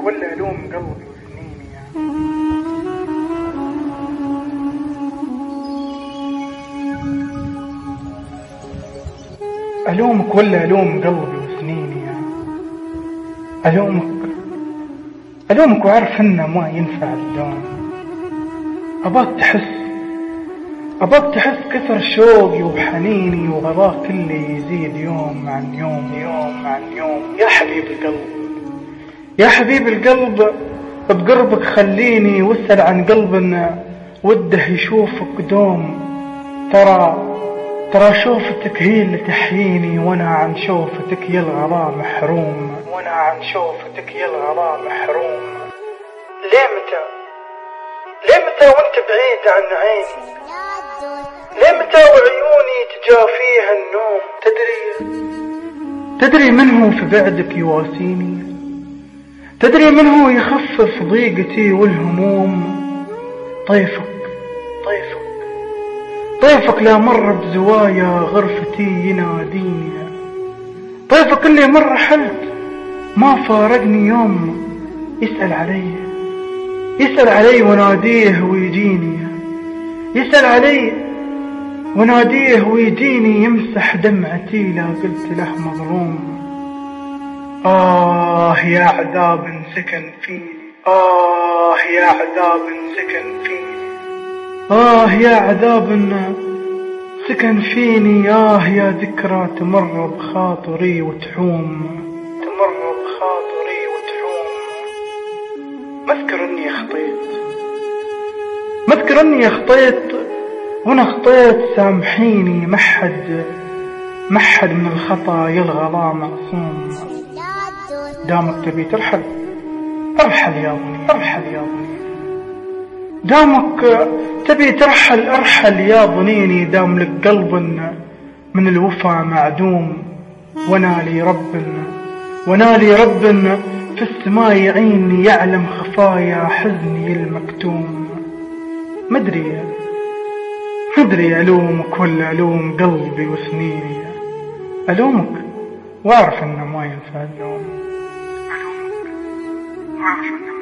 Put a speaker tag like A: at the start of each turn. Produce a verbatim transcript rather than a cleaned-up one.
A: ولا ألوم قلبي وسنيني يعني. ألومك ولا ألوم قلبي وسنيني يعني. ألومك ألومك وعارف إنه ما ينفع اللوم. أباك تحس أباك تحس كثر شوقي وحنيني وغضاك اللي يزيد يوم عن يوم يوم عن يوم. يا حبيب القلب يا حبيب القلب بقربك خليني واسأل عن قلبنا وده يشوفك دوم. ترى ترى شوفتك هي اللي تحييني وانا عن شوفتك يا الغلا محروم. وانا عن شوفتك يا الغلا محروم. ليه متى ليه متى وانت بعيد عن عيني؟ ليه متى وعيوني تجافيها النوم؟ تدري تدري من هو في بعدك يواسيني؟ تدري من هو يخفف ضيقتي والهموم؟ طيفك طيفك طيفك لا مر بزوايا غرفتي يناديني. طيفك اللي مر حلت ما فارقني يوم يسأل علي يسأل علي وناديه ويجيني. يسأل علي وناديه ويجيني يمسح دمعتي لا قلت له مظلوم. آه يا عذاب سكن فيني آه يا عذاب سكن فيني آه يا عذاب سكن فيني. آه يا ذكرى تمر بخاطري وتحوم تمر بخاطري وتحوم. ما اذكر اني خطيت ما اذكر اني خطيت وانا خطيت سامحيني. محد محد من الخطا يلغى معصوم. دامك تبي ترحل ارحل يا بني ارحل يا بني. دامك تبي ترحل ارحل يا ضنيني. دام لك قلب من الوفا معدوم. وانا لي رب وانا لي رب في السماء يعيني يعلم خفايا حزني المكتوم. مدري مدري ألومك ولا ألوم قلبي وسنيني. ألومك وأعرف إنه ما ينفع اللوم. ألومك وأعرف إنه